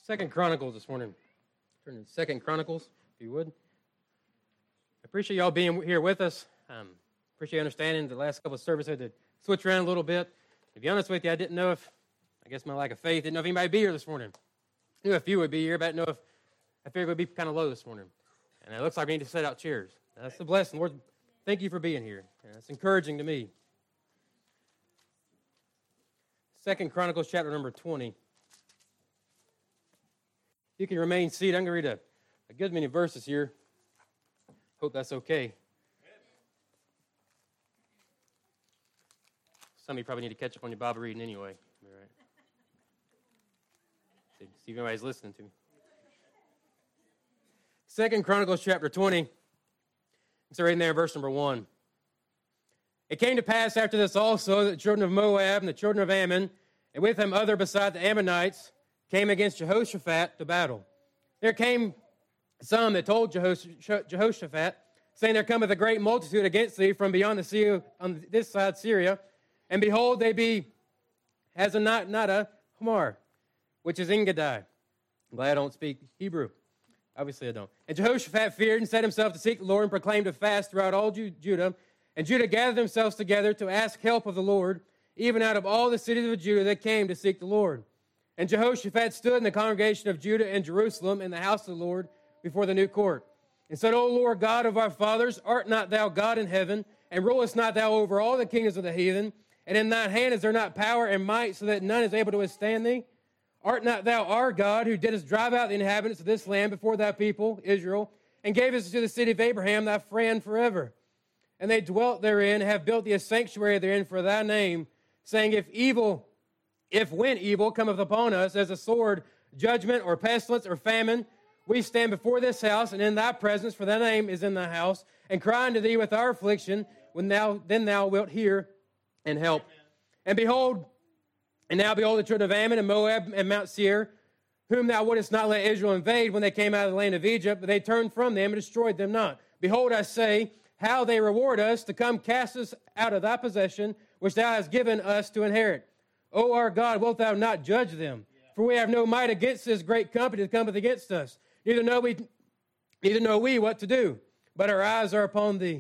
Second Chronicles this morning. Turn to Second Chronicles, if you would. I appreciate y'all being here with us. Appreciate understanding the last couple of services. I had to switch around a little bit. To be honest with you, I didn't know if, I guess my lack of faith, didn't know if anybody would be here this morning. I knew a few would be here, but I didn't know if, I figured it would be kind of low this morning. And it looks like we need to set out chairs. That's the blessing. Lord, thank you for being here. It's encouraging to me. Second Chronicles chapter number 20. You can remain seated. I'm going to read a good many verses here. Hope that's okay. Some of you probably need to catch up on your Bible reading anyway. All right. See if anybody's listening to me. Second Chronicles chapter 20. It's right in there, verse number 1. It came to pass after this also that the children of Moab and the children of Ammon, and with them other beside the Ammonites, came against Jehoshaphat to battle. There came some that told Jehoshaphat, saying, there cometh a great multitude against thee from beyond the sea on this side Syria, and behold, they be Hazanah Hamar, which is Engedi. I'm glad I don't speak Hebrew. Obviously I don't. And Jehoshaphat feared and set himself to seek the Lord and proclaimed a fast throughout all Judah. And Judah gathered themselves together to ask help of the Lord, even out of all the cities of Judah that came to seek the Lord. And Jehoshaphat stood in the congregation of Judah and Jerusalem in the house of the Lord before the new court, and said, O Lord God of our fathers, art not thou God in heaven, and rulest not thou over all the kingdoms of the heathen? And in thine hand is there not power and might, so that none is able to withstand thee? Art not thou our God, who didst drive out the inhabitants of this land before thy people, Israel, and gavest to the city of Abraham thy friend forever? And they dwelt therein, and have built thee a sanctuary therein for thy name, saying, If when evil cometh upon us, as a sword, judgment, or pestilence, or famine, we stand before this house, and in thy presence, for thy name is in thy house, and cry unto thee with our affliction, then thou wilt hear and help. And now behold, the children of Ammon and Moab and Mount Seir, whom thou wouldest not let Israel invade when they came out of the land of Egypt, but they turned from them and destroyed them not. Behold, I say, how they reward us to come cast us out of thy possession, which thou hast given us to inherit. O our God, wilt thou not judge them? For we have no might against this great company that cometh against us. Neither know we what to do, but our eyes are upon thee.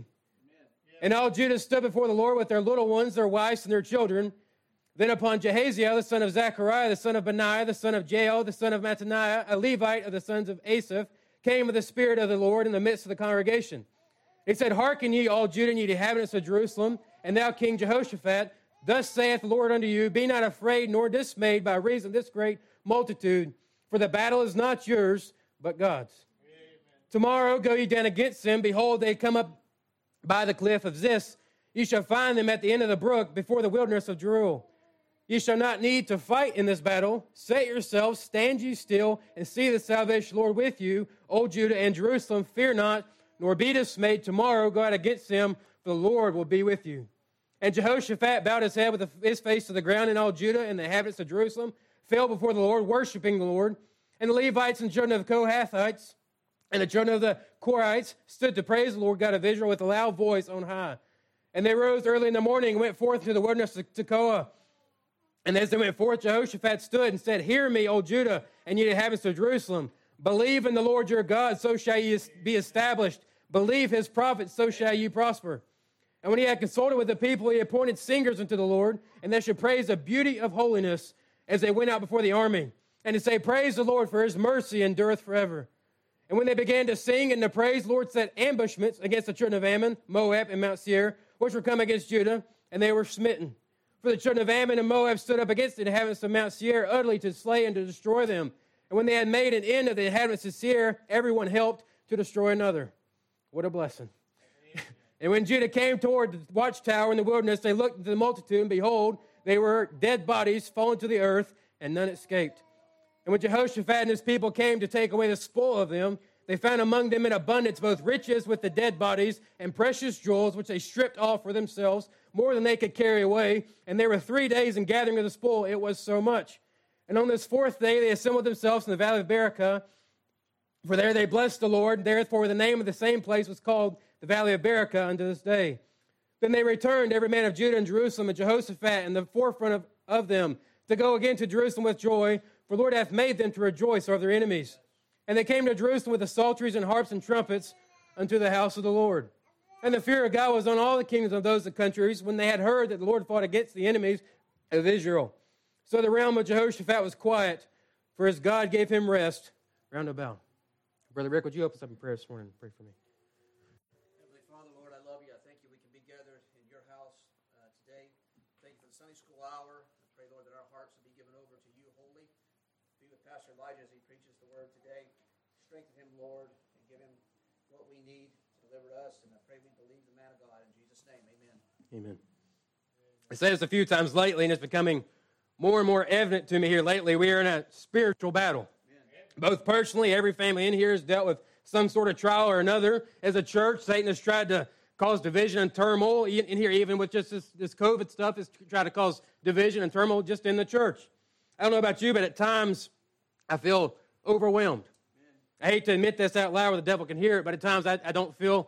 And all Judah stood before the Lord with their little ones, their wives, and their children. Then upon Jahaziel, the son of Zechariah, the son of Benaiah, the son of Jael, the son of Mattaniah, a Levite of the sons of Asaph, came with the Spirit of the Lord in the midst of the congregation. He said, Hearken ye, all Judah, and ye inhabitants of Jerusalem, and thou King Jehoshaphat, thus saith the Lord unto you, Be not afraid nor dismayed by reason of this great multitude, for the battle is not yours, but God's. Amen. Tomorrow go ye down against them. Behold, they come up by the cliff of Ziz. Ye shall find them at the end of the brook, before the wilderness of Jeruel. Ye shall not need to fight in this battle. Set yourselves, stand ye still, and see the salvation of the Lord with you, O Judah and Jerusalem. Fear not, nor be dismayed. Tomorrow go out against them, for the Lord will be with you. And Jehoshaphat bowed his head with his face to the ground, and all Judah and the inhabitants of Jerusalem fell before the Lord, worshiping the Lord. And the Levites and children of the Kohathites and the children of the Korites stood to praise the Lord God of Israel with a loud voice on high. And they rose early in the morning and went forth to the wilderness of Tekoa. And as they went forth, Jehoshaphat stood and said, Hear me, O Judah, and ye inhabitants of Jerusalem. Believe in the Lord your God, so shall ye be established. Believe his prophets, so shall ye prosper. And when he had consulted with the people, he appointed singers unto the Lord, and they should praise the beauty of holiness as they went out before the army, and to say, Praise the Lord, for his mercy endureth forever. And when they began to sing and to praise, the Lord set ambushments against the children of Ammon, Moab, and Mount Seir, which were come against Judah, and they were smitten. For the children of Ammon and Moab stood up against the inhabitants of Mount Seir, utterly to slay and to destroy them. And when they had made an end of the inhabitants of Seir, everyone helped to destroy another. What a blessing. And when Judah came toward the watchtower in the wilderness, they looked into the multitude, and behold, they were dead bodies fallen to the earth, and none escaped. And when Jehoshaphat and his people came to take away the spoil of them, they found among them in abundance both riches with the dead bodies and precious jewels, which they stripped off for themselves, more than they could carry away. And there were 3 days in gathering of the spoil, it was so much. And on this 4th day they assembled themselves in the valley of Berachah, for there they blessed the Lord. Therefore the name of the same place was called the valley of Berachah unto this day. Then they returned, every man of Judah and Jerusalem, and Jehoshaphat in the forefront of them, to go again to Jerusalem with joy, For the Lord hath made them to rejoice over their enemies. And they came to Jerusalem with the psalteries and harps and trumpets unto the house of the Lord. And the fear of God was on all the kingdoms of those countries when they had heard that the Lord fought against the enemies of Israel. So the realm of Jehoshaphat was quiet, for his God gave him rest round about. Brother Rick, would you open us up in prayer this morning? Pray for me. Heavenly Father, Lord, I love you. I thank you we can be gathered in your house today. Thank you for the Sunday school hour. I pray, Lord, that our hearts will be given over to you wholly. Be with Pastor Elijah as he preaches the word today. Strengthen him, Lord, and give him what we need to deliver to us. And I pray we believe the man of God. In Jesus' name, amen. Amen. I said this a few times lately, and it's becoming more and more evident to me here lately. We are in a spiritual battle. Both personally, every family in here has dealt with some sort of trial or another. As a church, Satan has tried to cause division and turmoil. In here, even with just this COVID stuff, has tried to cause division and turmoil just in the church. I don't know about you, but at times I feel overwhelmed. I hate to admit this out loud where the devil can hear it, but at times I don't feel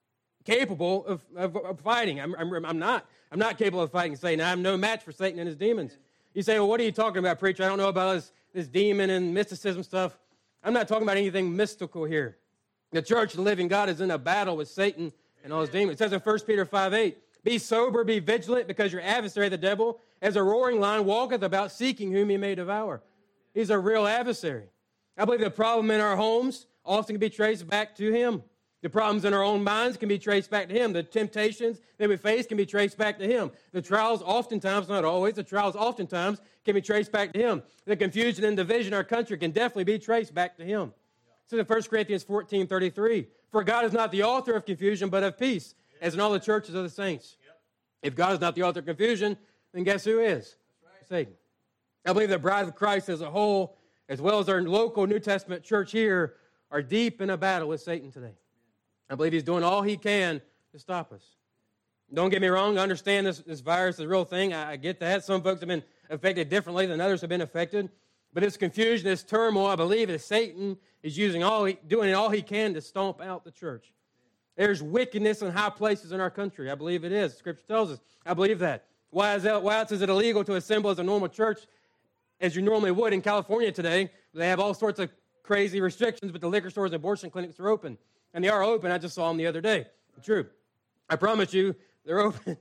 capable of fighting. I'm not capable of fighting Satan. I'm no match for Satan and his demons. You say, well, what are you talking about, preacher? I don't know about this demon and mysticism stuff. I'm not talking about anything mystical here. The church of the living God is in a battle with Satan and all his demons. It says in 1 Peter 5:8, be sober, be vigilant, because your adversary, the devil, as a roaring lion, walketh about seeking whom he may devour. He's a real adversary. I believe the problem in our homes often can be traced back to him. The problems in our own minds can be traced back to him. The temptations that we face can be traced back to him. The trials oftentimes, not always, the trials oftentimes can be traced back to him. The confusion and division in our country can definitely be traced back to him. So in 1 Corinthians 14:33, for God is not the author of confusion, but of peace, as in all the churches of the saints. If God is not the author of confusion, then guess who is? Satan. I believe the bride of Christ as a whole, as well as our local New Testament church here, are deep in a battle with Satan today. I believe he's doing all he can to stop us. Don't get me wrong. I understand this virus is a real thing. I get that. Some folks have been affected differently than others have been affected. But this confusion, this turmoil, I believe that Satan is doing all he can to stomp out the church. There's wickedness in high places in our country. I believe it is. Scripture tells us. I believe that. Why else is it illegal to assemble as a normal church as you normally would in California today? They have all sorts of crazy restrictions, but the liquor stores and abortion clinics are open. And they are open. I just saw them the other day. True. I promise you, they're open.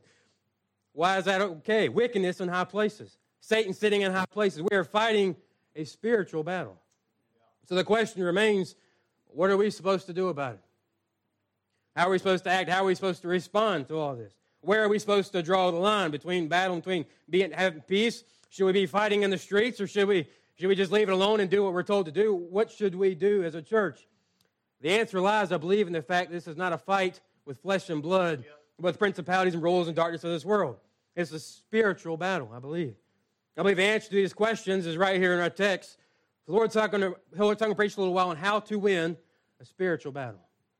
Why is that okay? Wickedness in high places. Satan sitting in high places. We are fighting a spiritual battle. So the question remains, what are we supposed to do about it? How are we supposed to act? How are we supposed to respond to all this? Where are we supposed to draw the line between battle, between having peace? Should we be fighting in the streets, or should we just leave it alone and do what we're told to do? What should we do as a church? The answer lies, I believe, in the fact that this is not a fight with flesh and blood, but with principalities and rulers and darkness of this world. It's a spiritual battle, I believe. I believe the answer to these questions is right here in our text. The Lord's talking to preach a little while on how to win a spiritual battle.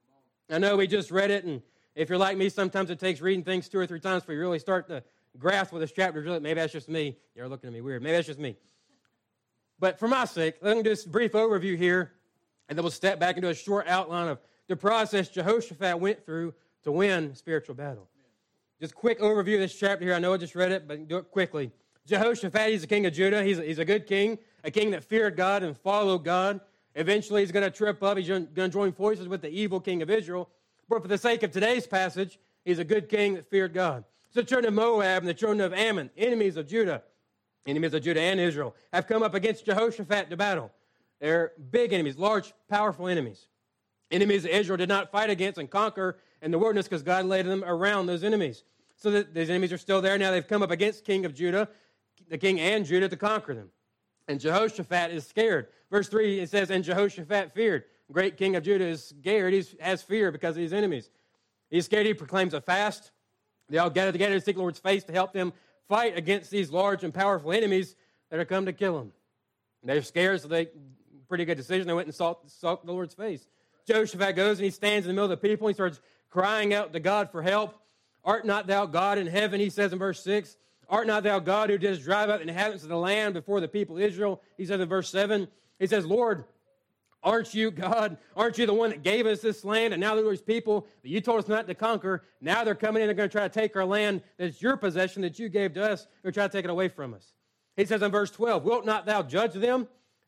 I know we just read it, and if you're like me, sometimes it takes reading things 2 or 3 times before you really start to grasp what this chapter is really. Maybe that's just me. You're looking at me weird. Maybe that's just me. But for my sake, let me do this brief overview here, and then we'll step back into a short outline of the process Jehoshaphat went through to win a spiritual battle. Just a quick overview of this chapter here. I know I just read it, but do it quickly. Jehoshaphat, he's the king of Judah. He's a good king, a king that feared God and followed God. Eventually, he's going to trip up. He's going to join forces with the evil king of Israel. But for the sake of today's passage, he's a good king that feared God. So the children of Moab and the children of Ammon, enemies of Judah and Israel, have come up against Jehoshaphat to battle. They're big enemies, large, powerful enemies. Enemies that Israel did not fight against and conquer in the wilderness because God laid them around those enemies. So that these enemies are still there. Now they've come up against king of Judah, the king and Judah, to conquer them. And Jehoshaphat is scared. Verse 3, it says, and Jehoshaphat feared. The great king of Judah is scared. He has fear because of these enemies. He's scared. He proclaims a fast. They all gather together to seek the Lord's face to help them fight against these large and powerful enemies that are come to kill him. They're scared, so pretty good decision. They went and sought the Lord's face. Jehoshaphat goes and he stands in the middle of the people. He starts crying out to God for help. Art not thou God in heaven, he says in verse 6. Art not thou God who didst drive out the inhabitants of the land before the people of Israel? He says in verse 7. He says, Lord, aren't you God? Aren't you the one that gave us this land? And now there's people that you told us not to conquer. Now they're coming in. They're going to try to take our land that's your possession that you gave to us. They're trying to take it away from us. He says in verse 12, wilt not thou judge them?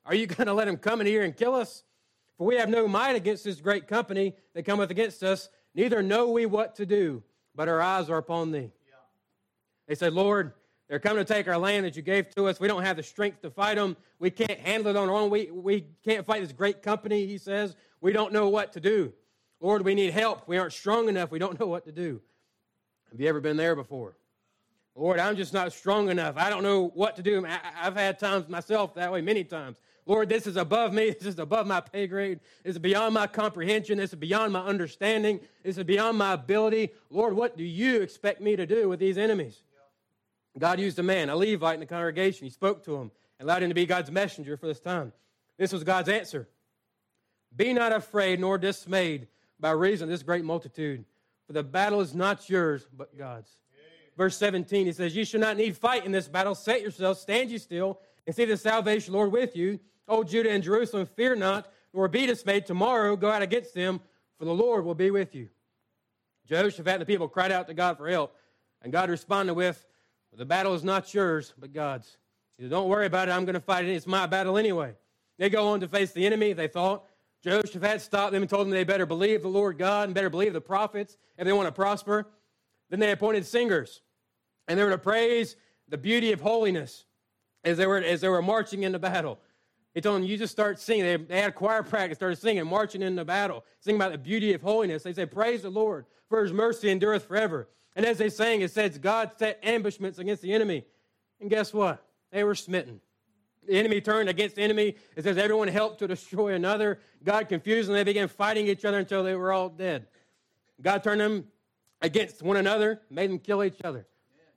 Are you going to let them come in here and kill us? For we have no might against this great company that cometh against us, neither know we what to do, but our eyes are upon thee. Yeah. They said, Lord, they're coming to take our land that you gave to us. We don't have the strength to fight them. We can't handle it on our own. We can't fight this great company, he says. We don't know what to do. Lord, we need help. We aren't strong enough. We don't know what to do. Have you ever been there before? Lord, I'm just not strong enough. I don't know what to do. I've had times myself that way many times. Lord, this is above me. This is above my pay grade. This is beyond my comprehension. This is beyond my understanding. This is beyond my ability. Lord, what do you expect me to do with these enemies? God used a man, a Levite in the congregation. He spoke to him and allowed him to be God's messenger for this time. This was God's answer. Be not afraid nor dismayed by reason of this great multitude, for the battle is not yours, but God's. Verse 17, he says, ye shall not need fight in this battle. Set yourselves, stand ye still, and see the salvation of the Lord with you. O Judah and Jerusalem, fear not, nor be dismayed. Tomorrow go out against them, for the Lord will be with you. Jehoshaphat and the people cried out to God for help, and God responded with, the battle is not yours, but God's. He said, don't worry about it. I'm going to fight it. It's my battle anyway. They go on to face the enemy, they thought. Jehoshaphat stopped them and told them they better believe the Lord God and better believe the prophets if they want to prosper. Then they appointed singers, and they were to praise the beauty of holiness as they were marching into battle. He told them, you just start singing. They had choir practice, started singing, marching into battle, singing about the beauty of holiness. They said, praise the Lord, for his mercy endureth forever. And as they sang, it says, God set ambushments against the enemy. And guess what? They were smitten. The enemy turned against the enemy. It says everyone helped to destroy another. God confused them. They began fighting each other until they were all dead. God turned them against one another, made them kill each other.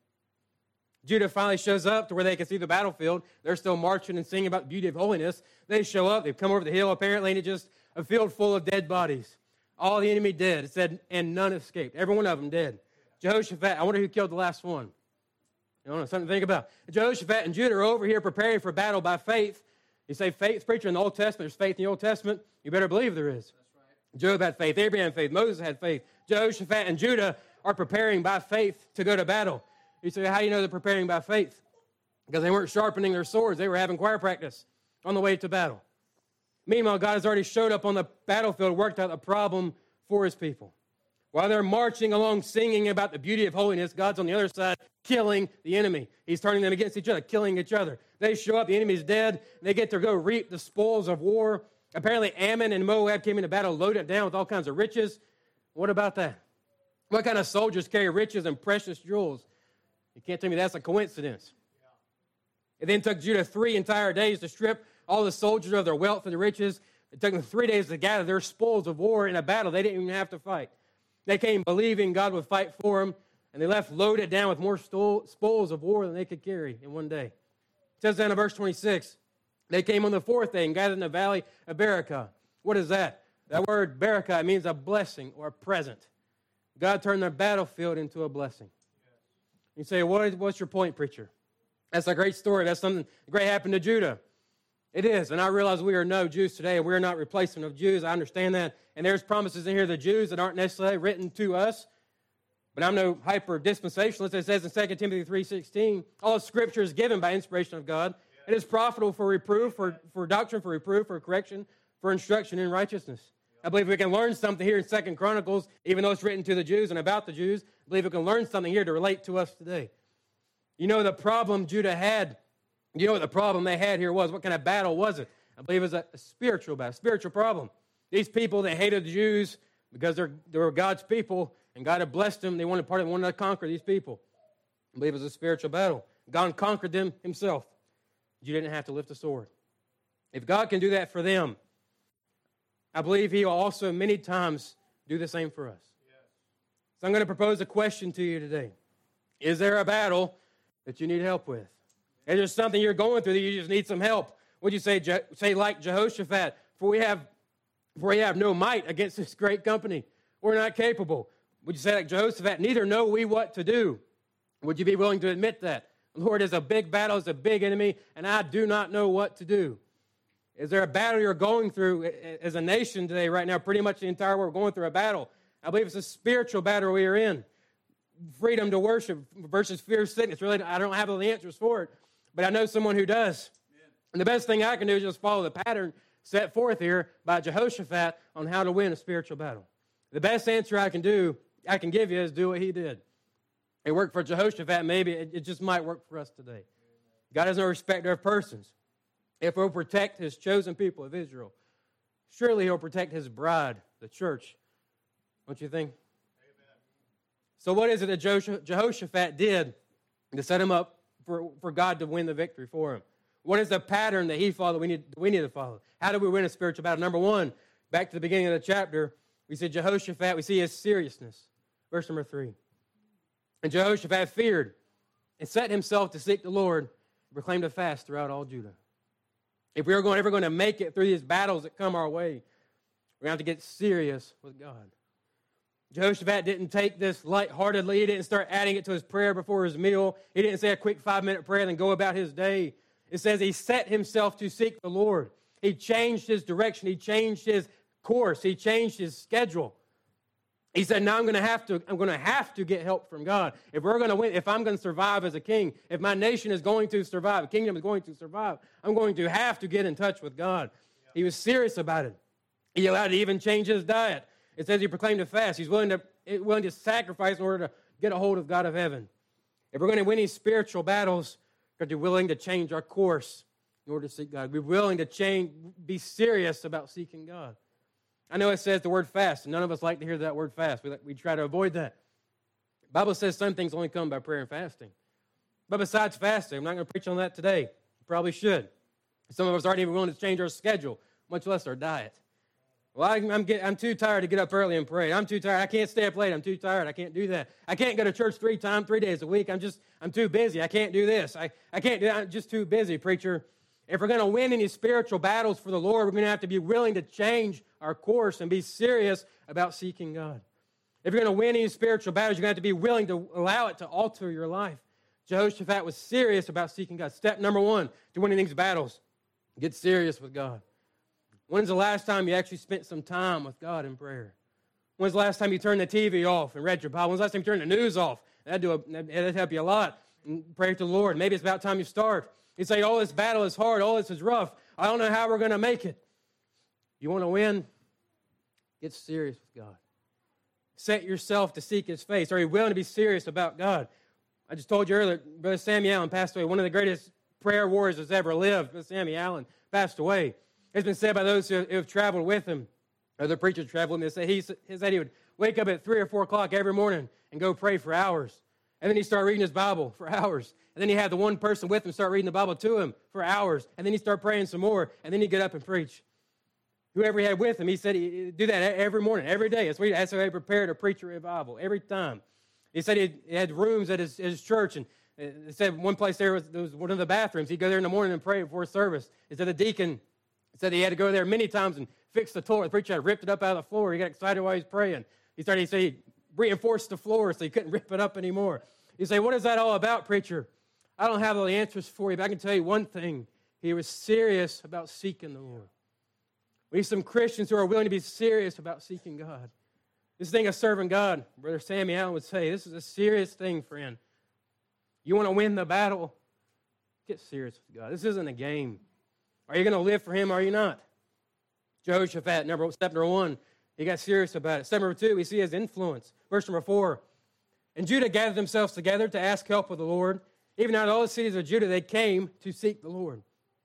Judah finally shows up to where they can see the battlefield. They're still marching and singing about the beauty of holiness. They show up. They've come over the hill, apparently, and it's just a field full of dead bodies. All the enemy dead. It said, and none escaped. Every one of them dead. Jehoshaphat, I wonder who killed the last one. You know, something to think about. Jehoshaphat and Judah are over here preparing for battle by faith. You say faith, preacher, in the Old Testament, there's faith in the Old Testament. You better believe there is. That's right. Job had faith. Abraham had faith. Moses had faith. Jehoshaphat and Judah are preparing by faith to go to battle. You say, how do you know they're preparing by faith? Because they weren't sharpening their swords. They were having choir practice on the way to battle. Meanwhile, God has already showed up on the battlefield, worked out the problem for his people. While they're marching along singing about the beauty of holiness, God's on the other side killing the enemy. He's turning them against each other, killing each other. They show up, the enemy's dead, they get to go reap the spoils of war. Apparently Ammon and Moab came into battle loaded down with all kinds of riches. What about that? What kind of soldiers carry riches and precious jewels? You can't tell me that's a coincidence. It then took Judah 3 entire days to strip all the soldiers of their wealth and their riches. It took them 3 days to gather their spoils of war in a battle they didn't even have to fight. They came believing God would fight for them, and they left loaded down with more spoils of war than they could carry in one day. It says down in verse 26, they came on the 4th day and gathered in the valley of Berakah. What is that? That word Berakah means a blessing or a present. God turned their battlefield into a blessing. You say, what's your point, preacher? That's a great story. That's something great happened to Judah. It is, and I realize we are no Jews today, and we're not replacement of Jews. I understand that. And there's promises in here to the Jews that aren't necessarily written to us. But I'm no hyper-dispensationalist. It says in 2 Timothy 3:16, all Scripture is given by inspiration of God. It is profitable for reproof, for doctrine, for reproof, for correction, for instruction in righteousness. I believe we can learn something here in 2 Chronicles, even though it's written to the Jews and about the Jews. I believe we can learn something here to relate to us today. You know the problem Judah had. You know what the problem they had here was? What kind of battle was it? I believe it was a spiritual battle, spiritual problem. These people, they hated the Jews because they were God's people, and God had blessed them. They wanted to conquer these people. I believe it was a spiritual battle. God conquered them himself. You didn't have to lift a sword. If God can do that for them, I believe he will also many times do the same for us. Yes. So I'm going to propose a question to you today. Is there a battle that you need help with? Is there something you're going through that you just need some help? Would you say like Jehoshaphat, for we have no might against this great company. We're not capable. Would you say like Jehoshaphat, neither know we what to do? Would you be willing to admit that? Lord, it's a big battle, it's a big enemy, and I do not know what to do. Is there a battle you're going through as a nation today, right now? Pretty much the entire world going through a battle. I believe it's a spiritual battle we are in. Freedom to worship versus fear of sickness. Really, I don't have all the answers for it, but I know someone who does. And the best thing I can do is just follow the pattern set forth here by Jehoshaphat on how to win a spiritual battle. The best answer I can give you is do what he did. It worked for Jehoshaphat. Maybe it just might work for us today. God has no respecter of persons. If he'll protect his chosen people of Israel, surely he'll protect his bride, the church. Don't you think? Amen. So what is it that Jehoshaphat did to set him up for God to win the victory for him? What is the pattern that he followed that we need to follow? How do we win a spiritual battle? Number one, back to the beginning of the chapter, we see Jehoshaphat, we see his seriousness. Verse number 3. And Jehoshaphat feared and set himself to seek the Lord and proclaimed a fast throughout all Judah. If we're ever going to make it through these battles that come our way, we're going to have to get serious with God. Jehoshaphat didn't take this lightheartedly. He didn't start adding it to his prayer before his meal. He didn't say a quick 5-minute prayer and then go about his day. It says he set himself to seek the Lord. He changed his direction. He changed his course. He changed his schedule. He said, now I'm going to have to get help from God. If we're going to win, if I'm going to survive as a king, if my nation is going to survive, the kingdom is going to survive, I'm going to have to get in touch with God. Yeah. He was serious about it. He allowed to even change his diet. It says he proclaimed a fast. He's willing to sacrifice in order to get a hold of God of heaven. If we're going to win these spiritual battles, we're going to be willing to change our course in order to seek God. Be willing to be serious about seeking God. I know it says the word fast, and none of us like to hear that word fast. We try to avoid that. The Bible says some things only come by prayer and fasting. But besides fasting, I'm not going to preach on that today. You probably should. Some of us aren't even willing to change our schedule, much less our diet. Well, I'm too tired to get up early and pray. I'm too tired. I can't stay up late. I'm too tired. I can't do that. I can't go to church 3 days a week. I'm too busy. I can't do this. I can't do that. I'm just too busy, preacher. If we're going to win any spiritual battles for the Lord, we're going to have to be willing to change our course and be serious about seeking God. If you're going to win any spiritual battles, you're going to have to be willing to allow it to alter your life. Jehoshaphat was serious about seeking God. Step number 1 to winning these battles, get serious with God. When's the last time you actually spent some time with God in prayer? When's the last time you turned the TV off and read your Bible? When's the last time you turned the news off? That'd help you a lot. And pray to the Lord. Maybe it's about time you start. You say, oh, this battle is hard. Oh, this is rough. I don't know how we're going to make it. You want to win? Get serious with God. Set yourself to seek his face. Are you willing to be serious about God? I just told you earlier, Brother Sammy Allen passed away. One of the greatest prayer warriors that's ever lived. Brother Sammy Allen passed away. It's been said by those who have traveled with him, other preachers traveled with him, he said he would wake up at 3 or 4 o'clock every morning and go pray for hours. And then he'd start reading his Bible for hours. And then he had the one person with him start reading the Bible to him for hours. And then he'd start praying some more. And then he'd get up and preach. Whoever he had with him, he said he'd do that every morning, every day. That's how he prepared to preach a revival, every time. He said he had rooms at his church. And he said one place there was one of the bathrooms. He'd go there in the morning and pray before service. He said the deacon said he had to go there many times and fix the toilet. The preacher had ripped it up out of the floor. He got excited while he was praying. He said he reinforced the floor so he couldn't rip it up anymore. You say, what is that all about, preacher? I don't have all the answers for you, but I can tell you one thing. He was serious about seeking the Lord. We need some Christians who are willing to be serious about seeking God. This thing of serving God, Brother Sammy Allen would say, this is a serious thing, friend. You want to win the battle? Get serious with God. This isn't a game. Are you going to live for him or are you not? Jehoshaphat, step number 1, he got serious about it. Step number 2, we see his influence. Verse number 4, and Judah gathered themselves together to ask help of the Lord. Even out of all the cities of Judah, they came to seek the Lord.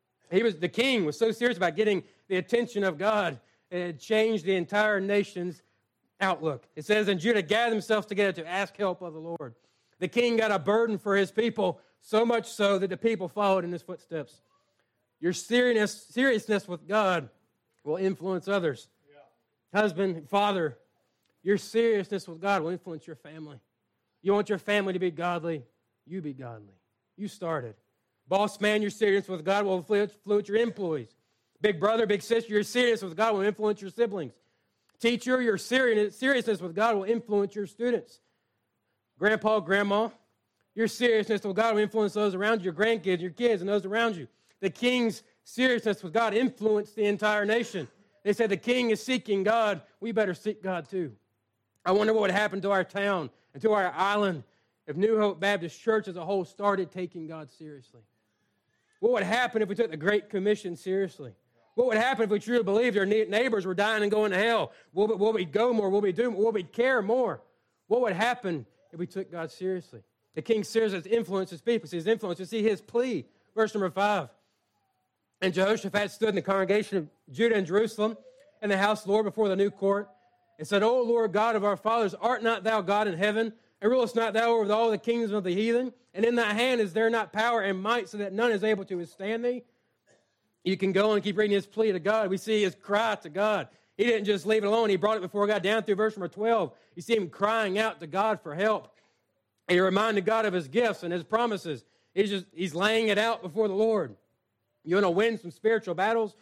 The king was so serious about getting the attention of God, it changed the entire nation's outlook. It says, and Judah gathered themselves together to ask help of the Lord. The king got a burden for his people, so much so that the people followed in his footsteps. Your seriousness with God will influence others. Yeah. Husband, father, your seriousness with God will influence your family. You want your family to be godly, you be godly. You started. Boss man, your seriousness with God will influence your employees. Big brother, big sister, your seriousness with God will influence your siblings. Teacher, your seriousness with God will influence your students. Grandpa, grandma, your seriousness with God will influence those around you, your grandkids, your kids, and those around you. The king's seriousness with God influenced the entire nation. They said the king is seeking God. We better seek God too. I wonder what would happen to our town and to our island if New Hope Baptist Church as a whole started taking God seriously. What would happen if we took the Great Commission seriously? What would happen if we truly believed our neighbors were dying and going to hell? Will we go more? Will we do more? Will we care more? What would happen if we took God seriously? The king serves as influence his people. See his influence. You see his plea. Verse number 5. And Jehoshaphat stood in the congregation of Judah and Jerusalem in the house of the Lord before the new court and said, O Lord God of our fathers, art not thou God in heaven? And rulest not thou over all the kingdoms of the heathen? And in thy hand is there not power and might, so that none is able to withstand thee? You can go and keep reading his plea to God. We see his cry to God. He didn't just leave it alone. He brought it before God down through verse number 12. You see him crying out to God for help. And he reminded God of his gifts and his promises. He's laying it out before the Lord. You want to win some spiritual battles?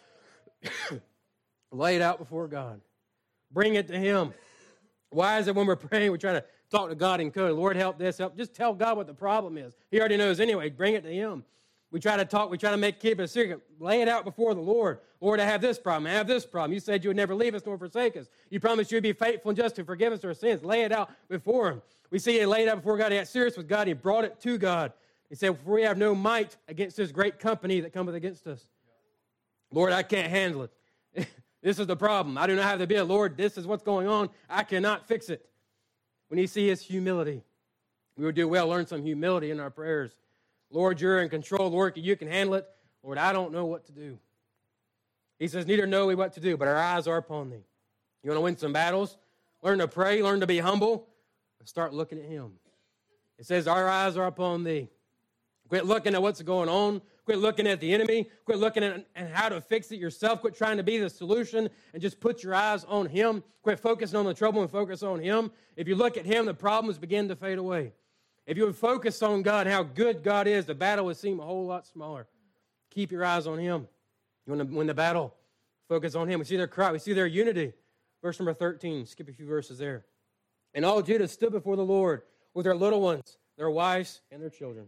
Lay it out before God. Bring it to him. Why is it when we're praying, we're trying to talk to God in code? Lord, help this, help. Just tell God what the problem is. He already knows anyway. Bring it to him. We try to talk. We try to keep it a secret. Lay it out before the Lord. Lord, I have this problem. I have this problem. You said you would never leave us nor forsake us. You promised you would be faithful and just to forgive us our sins. Lay it out before him. We see he laid it out before God. He got serious with God. He brought it to God. He said, for we have no might against this great company that cometh against us. Lord, I can't handle it. This is the problem. I do not have the ability. Lord, this is what's going on. I cannot fix it. When you see his humility, we would do well to learn some humility in our prayers. Lord, you're in control. Lord, you can handle it. Lord, I don't know what to do. He says, neither know we what to do, but our eyes are upon thee. You want to win some battles? Learn to pray, learn to be humble, and start looking at him. It says, our eyes are upon thee. Quit looking at what's going on. Quit looking at the enemy. Quit looking at how to fix it yourself. Quit trying to be the solution and just put your eyes on him. Quit focusing on the trouble and focus on him. If you look at him, the problems begin to fade away. If you would focus on God and how good God is, the battle would seem a whole lot smaller. Keep your eyes on him. You want to win the battle? Focus on him. We see their cry. We see their unity. Verse number 13. Skip a few verses there. And all Judah stood before the Lord with their little ones, their wives, and their children.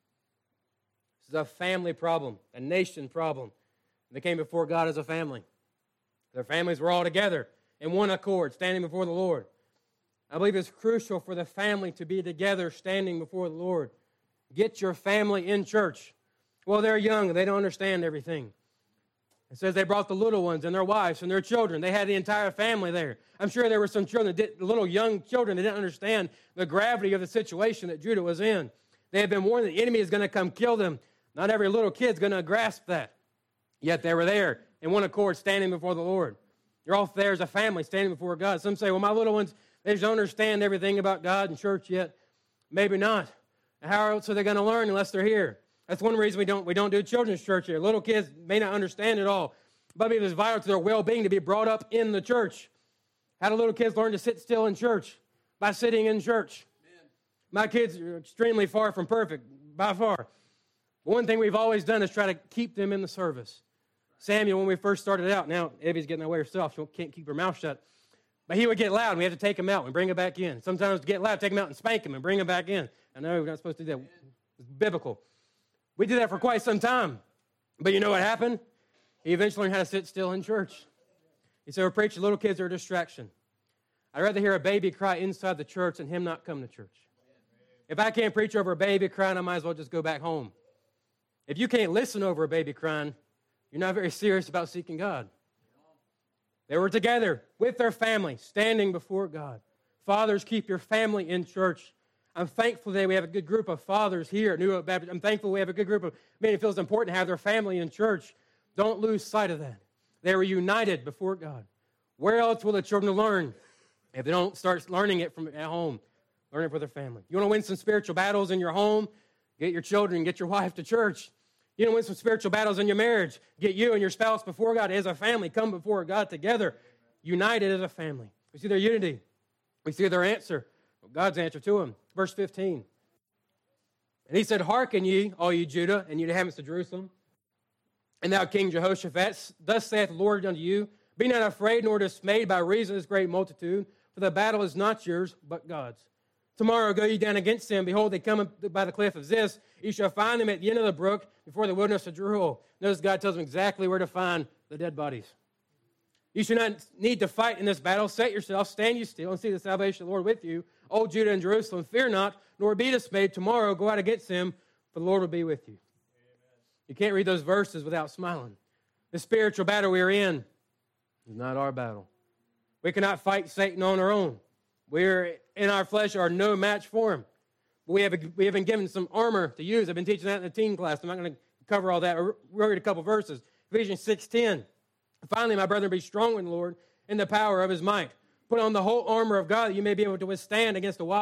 This is a family problem, a nation problem. They came before God as a family. Their families were all together in one accord, standing before the Lord. I believe it's crucial for the family to be together, standing before the Lord. Get your family in church. Well, they're young. They don't understand everything. It says they brought the little ones and their wives and their children. They had the entire family there. I'm sure there were some children, little young children that didn't understand the gravity of the situation that Judah was in. They had been warned the enemy is going to come kill them. Not every little kid's going to grasp that. Yet they were there in one accord, standing before the Lord. You're all there as a family, standing before God. Some say, well, my little ones, they just don't understand everything about God and church yet. Maybe not. How else are they going to learn unless they're here? That's one reason we don't do children's church here. Little kids may not understand it all, but it is vital to their well-being to be brought up in the church. How do little kids learn to sit still in church? By sitting in church. Amen. My kids are extremely far from perfect, by far. One thing we've always done is try to keep them in the service. Samuel, when we first started out, now Evie's getting away herself, she can't keep her mouth shut. But he would get loud, and we had to take him out and bring him back in. Sometimes to get loud, take him out and spank him and bring him back in. I know we're not supposed to do that. It's biblical. We did that for quite some time. But you know what happened? He eventually learned how to sit still in church. He said, we're preaching, little kids are a distraction. I'd rather hear a baby cry inside the church than him not come to church. If I can't preach over a baby crying, I might as well just go back home. If you can't listen over a baby crying, you're not very serious about seeking God. They were together with their family, standing before God. Fathers, keep your family in church. I'm thankful that we have a good group of fathers here at New Hope Baptist. I'm thankful we have a good group of men who feels important to have their family in church. Don't lose sight of that. They were united before God. Where else will the children learn if they don't start learning it from at home? Learn it for their family. You want to win some spiritual battles in your home? Get your children, get your wife to church. You want to win some spiritual battles in your marriage? Get you and your spouse before God as a family. Come before God together, united as a family. We see their unity. We see their answer, God's answer to them. Verse 15. And he said, hearken ye, all ye Judah, and ye inhabitants of Jerusalem, and thou King Jehoshaphat, thus saith the Lord unto you, be not afraid nor dismayed by reason of this great multitude, for the battle is not yours, but God's. Tomorrow go ye down against them. Behold, they come by the cliff of Ziz. You shall find them at the end of the brook before the wilderness of Jeruel. Notice God tells them exactly where to find the dead bodies. You should not need to fight in this battle. Set yourself, stand you still, and see the salvation of the Lord with you. O Judah and Jerusalem, fear not, nor be dismayed. Tomorrow go out against them, for the Lord will be with you. Amen. You can't read those verses without smiling. The spiritual battle we're in is not our battle. We cannot fight Satan on our own. We're in our flesh are no match for him. We have been given some armor to use. I've been teaching that in the teen class. I'm not going to cover all that. We'll read a couple verses. Ephesians 6:10. Finally, my brethren, be strong in the Lord in the power of his might. Put on the whole armor of God that you may be able to withstand against the wild